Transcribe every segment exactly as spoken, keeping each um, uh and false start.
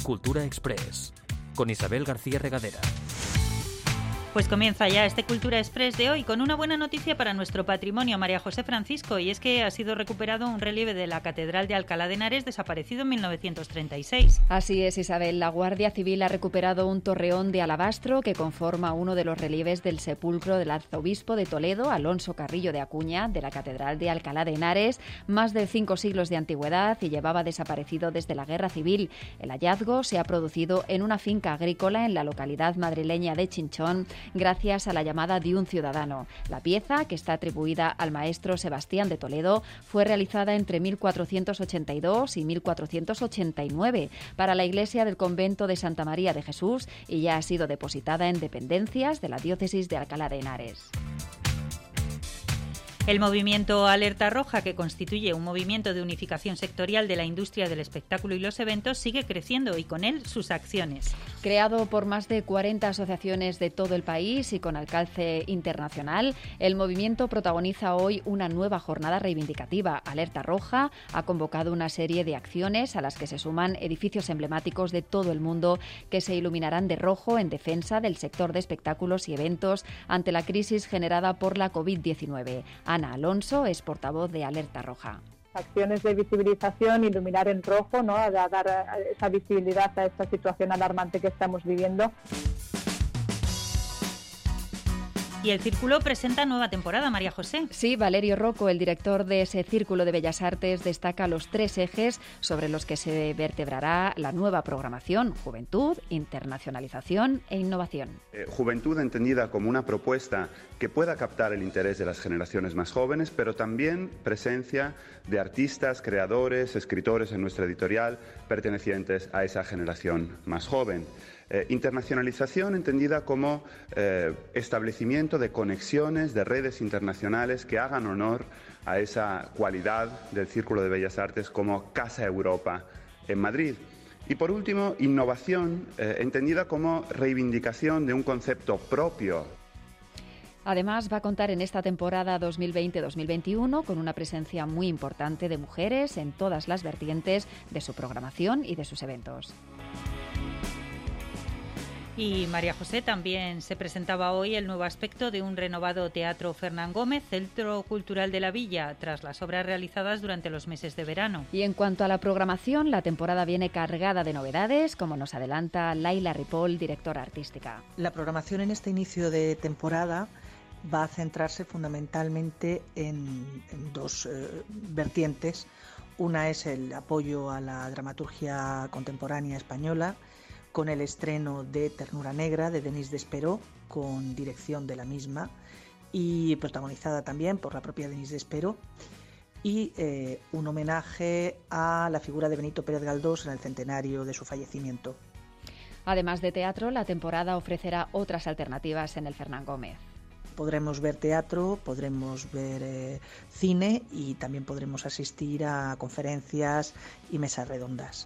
Cultura Express, con Isabel García Regadera. Pues comienza ya este Cultura Express de hoy con una buena noticia para nuestro patrimonio, María José Francisco, y es que ha sido recuperado un relieve de la Catedral de Alcalá de Henares desaparecido en mil novecientos treinta y seis. Así es, Isabel. La Guardia Civil ha recuperado un torreón de alabastro que conforma uno de los relieves del sepulcro del arzobispo de Toledo, Alonso Carrillo de Acuña, de la Catedral de Alcalá de Henares, más de cinco siglos de antigüedad y llevaba desaparecido desde la Guerra Civil. El hallazgo se ha producido en una finca agrícola en la localidad madrileña de Chinchón, gracias a la llamada de un ciudadano. La pieza, que está atribuida al maestro Sebastián de Toledo, fue realizada entre mil cuatrocientos ochenta y dos y mil cuatrocientos ochenta y nueve para la iglesia del convento de Santa María de Jesús y ya ha sido depositada en dependencias de la diócesis de Alcalá de Henares. El movimiento Alerta Roja, que constituye un movimiento de unificación sectorial de la industria del espectáculo y los eventos, sigue creciendo y con él sus acciones. Creado por más de cuarenta asociaciones de todo el país y con alcance internacional, el movimiento protagoniza hoy una nueva jornada reivindicativa. Alerta Roja ha convocado una serie de acciones a las que se suman edificios emblemáticos de todo el mundo que se iluminarán de rojo en defensa del sector de espectáculos y eventos ante la crisis generada por la covid diecinueve. Ana Alonso es portavoz de Alerta Roja. Acciones de visibilización, iluminar en rojo, ¿no? A dar esa visibilidad a esta situación alarmante que estamos viviendo. Y el Círculo presenta nueva temporada, María José. Sí, Valerio Rocco, el director de ese Círculo de Bellas Artes, destaca los tres ejes sobre los que se vertebrará la nueva programación: juventud, internacionalización e innovación. Eh, juventud entendida como una propuesta que pueda captar el interés de las generaciones más jóvenes, pero también presencia de artistas, creadores, escritores en nuestra editorial pertenecientes a esa generación más joven. Eh, internacionalización entendida como eh, establecimiento de conexiones, de redes internacionales que hagan honor a esa cualidad del Círculo de Bellas Artes como Casa Europa en Madrid. Y por último, innovación eh, entendida como reivindicación de un concepto propio. Además, va a contar en esta temporada dos mil veinte dos mil veintiuno con una presencia muy importante de mujeres en todas las vertientes de su programación y de sus eventos. Y María José, también se presentaba hoy el nuevo aspecto de un renovado Teatro Fernán Gómez, Centro Cultural de la Villa, tras las obras realizadas durante los meses de verano. Y en cuanto a la programación, la temporada viene cargada de novedades, como nos adelanta Laila Ripoll, directora artística. La programación en este inicio de temporada va a centrarse fundamentalmente en, en dos eh, vertientes. Una es el apoyo a la dramaturgia contemporánea española, con el estreno de Ternura Negra de Denis Desperó, con dirección de la misma y protagonizada también por la propia Denis Desperó, y eh, un homenaje a la figura de Benito Pérez Galdós en el centenario de su fallecimiento. Además de teatro, la temporada ofrecerá otras alternativas en el Fernán Gómez. Podremos ver teatro, podremos ver eh, cine y también podremos asistir a conferencias y mesas redondas.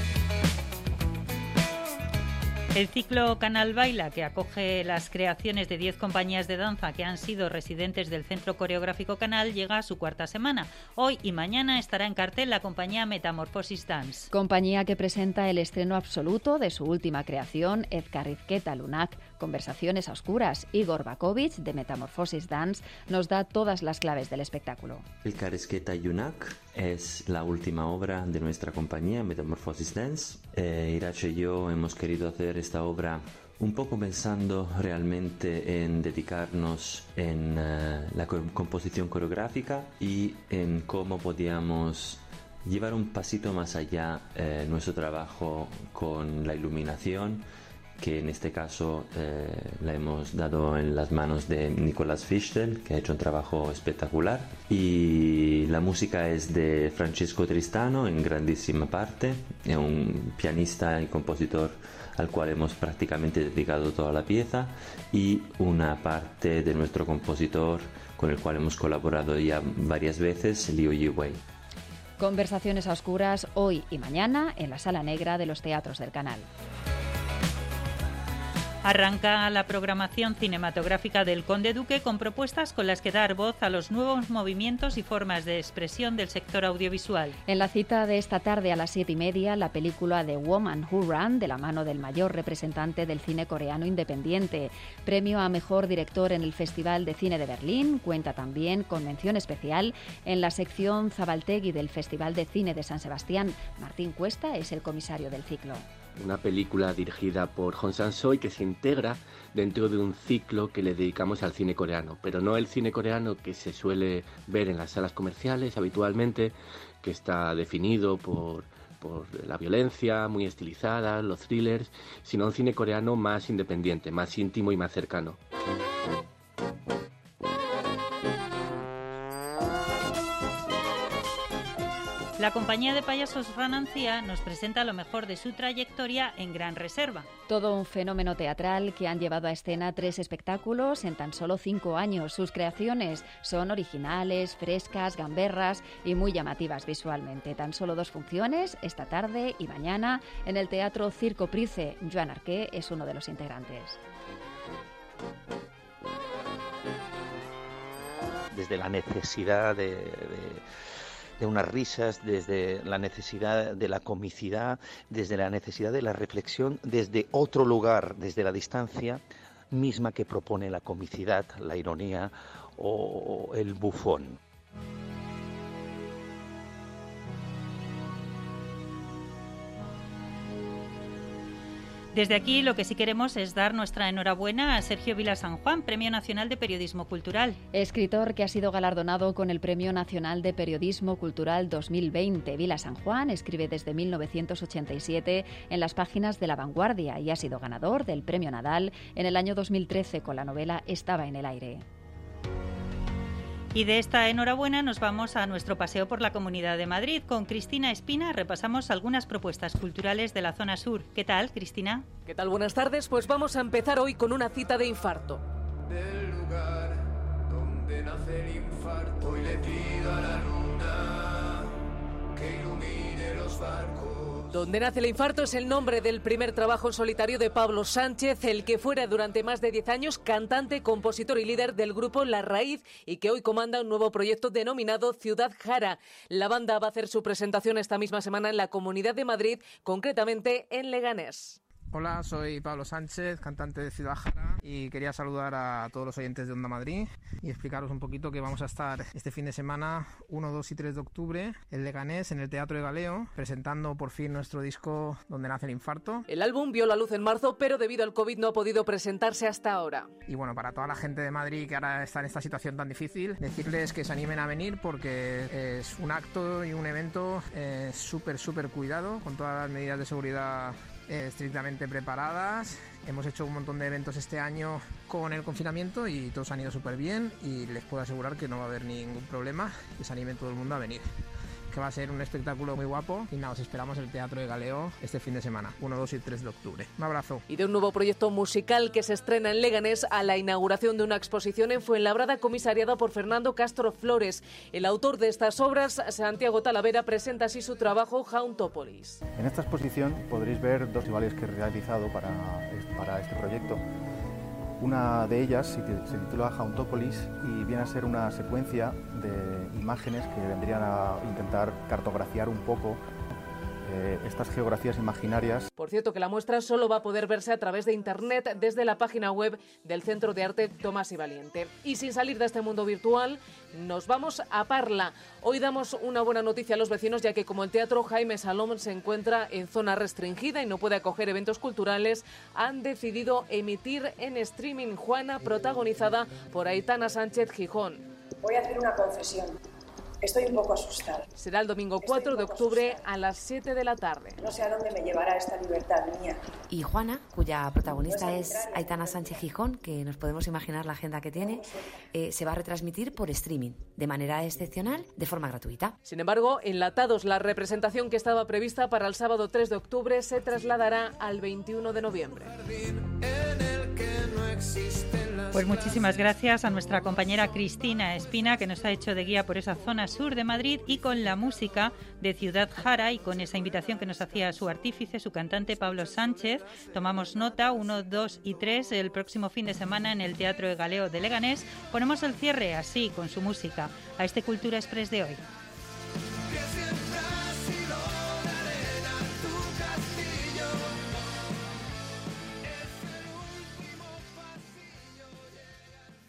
El ciclo Canal Baila, que acoge las creaciones de diez compañías de danza que han sido residentes del Centro Coreográfico Canal, llega a su cuarta semana. Hoy y mañana estará en cartel la compañía Metamorphosis Dance. Compañía que presenta el estreno absoluto de su última creación, Ezkarrizketa Lunak, Conversaciones a Oscuras. Igor Bakovic, de Metamorphosis Dance, nos da todas las claves del espectáculo. Ezkarrizketa Lunak es la última obra de nuestra compañía Metamorphosis Dance. Eh, Irache y yo hemos querido hacer esta obra un poco pensando realmente en dedicarnos en uh, la co- composición coreográfica y en cómo podíamos llevar un pasito más allá eh, nuestro trabajo con la iluminación, que en este caso eh, la hemos dado en las manos de Nicolás Fichtel, que ha hecho un trabajo espectacular, y la música es de Francesco Tristano en grandísima parte, es un pianista y compositor al cual hemos prácticamente dedicado toda la pieza, y una parte de nuestro compositor con el cual hemos colaborado ya varias veces, Liu Yiwei. Conversaciones a Oscuras hoy y mañana en la Sala Negra de los Teatros del Canal. Arranca la programación cinematográfica del Conde Duque con propuestas con las que dar voz a los nuevos movimientos y formas de expresión del sector audiovisual. En la cita de esta tarde a las siete y media, la película The Woman Who Ran, de la mano del mayor representante del cine coreano independiente. Premio a Mejor Director en el Festival de Cine de Berlín. Cuenta también con mención especial en la sección Zabaltegui del Festival de Cine de San Sebastián. Martín Cuesta es el comisario del ciclo. Una película dirigida por Hong Sang-soo y que se integra dentro de un ciclo que le dedicamos al cine coreano, pero no el cine coreano que se suele ver en las salas comerciales habitualmente, que está definido por, por la violencia muy estilizada, los thrillers, sino un cine coreano más independiente, más íntimo y más cercano. La compañía de payasos Ranancia nos presenta lo mejor de su trayectoria en Gran Reserva. Todo un fenómeno teatral que han llevado a escena tres espectáculos en tan solo cinco años. Sus creaciones son originales, frescas, gamberras y muy llamativas visualmente. Tan solo dos funciones, esta tarde y mañana, en el Teatro Circo Price. Joan Arqué es uno de los integrantes. Desde la necesidad de... de... de unas risas, desde la necesidad de la comicidad, desde la necesidad de la reflexión, desde otro lugar, desde la distancia misma que propone la comicidad, la ironía o el bufón. Desde aquí lo que sí queremos es dar nuestra enhorabuena a Sergio Vila San Juan, Premio Nacional de Periodismo Cultural. Escritor que ha sido galardonado con el Premio Nacional de Periodismo Cultural dos mil veinte. Vila San Juan escribe desde mil novecientos ochenta y siete en las páginas de La Vanguardia y ha sido ganador del Premio Nadal en el año dos mil trece con la novela Estaba en el aire. Y de esta enhorabuena nos vamos a nuestro paseo por la Comunidad de Madrid. Con Cristina Espina repasamos algunas propuestas culturales de la zona sur. ¿Qué tal, Cristina? ¿Qué tal? Buenas tardes. Pues vamos a empezar hoy con una cita de infarto. Del lugar donde nace el infarto, hoy le pido a la luna que ilumine los barcos. Donde nace el infarto es el nombre del primer trabajo en solitario de Pablo Sánchez, el que fuera durante más de diez años cantante, compositor y líder del grupo La Raíz y que hoy comanda un nuevo proyecto denominado Ciudad Jara. La banda va a hacer su presentación esta misma semana en la Comunidad de Madrid, concretamente en Leganés. Hola, soy Pablo Sánchez, cantante de Ciudad Jara, y quería saludar a todos los oyentes de Onda Madrid y explicaros un poquito que vamos a estar este fin de semana uno, dos y tres de octubre en Leganés, en el Teatro de Galeo, presentando por fin nuestro disco Donde nace el infarto. El álbum vio la luz en marzo, pero debido al COVID no ha podido presentarse hasta ahora. Y bueno, para toda la gente de Madrid que ahora está en esta situación tan difícil, decirles que se animen a venir porque es un acto y un evento eh, súper, súper cuidado, con todas las medidas de seguridad Eh, estrictamente preparadas. Hemos hecho un montón de eventos este año con el confinamiento y todos han ido súper bien y les puedo asegurar que no va a haber ningún problema, que se anime todo el mundo a venir, que va a ser un espectáculo muy guapo y nada, os esperamos en el Teatro de Galeo este fin de semana, uno, dos y tres de octubre. Un abrazo. Y de un nuevo proyecto musical que se estrena en Leganés a la inauguración de una exposición en Fuenlabrada comisariada por Fernando Castro Flores. El autor de estas obras, Santiago Talavera, presenta así su trabajo Hauntópolis. En esta exposición podréis ver dos festivales que he realizado para, para este proyecto. Una de ellas se titula Hauntópolis y viene a ser una secuencia de imágenes que vendrían a intentar cartografiar un poco eh, estas geografías imaginarias. Por cierto, que la muestra solo va a poder verse a través de internet desde la página web del Centro de Arte Tomás y Valiente. Y sin salir de este mundo virtual, nos vamos a Parla. Hoy damos una buena noticia a los vecinos, ya que como el Teatro Jaime Salom se encuentra en zona restringida y no puede acoger eventos culturales, han decidido emitir en streaming Juana, protagonizada por Aitana Sánchez Gijón. Voy a hacer una confesión. Estoy un poco asustada. Será el domingo cuatro de octubre a las siete de la tarde. No sé a dónde me llevará esta libertad mía. Y Juana, cuya protagonista es Aitana Sánchez Gijón, que nos podemos imaginar la agenda que tiene, eh, se va a retransmitir por streaming, de manera excepcional, de forma gratuita. Sin embargo, enlatados, la representación que estaba prevista para el sábado tres de octubre se trasladará al veintiuno de noviembre. En el que no existen las Pues muchísimas gracias a nuestra compañera Cristina Espina, que nos ha hecho de guía por esa zona sur de Madrid, y con la música de Ciudad Jara y con esa invitación que nos hacía su artífice, su cantante Pablo Sánchez. Tomamos nota, uno, dos y tres, el próximo fin de semana en el Teatro Egaleo de Leganés. Ponemos el cierre así, con su música, a este Cultura Express de hoy.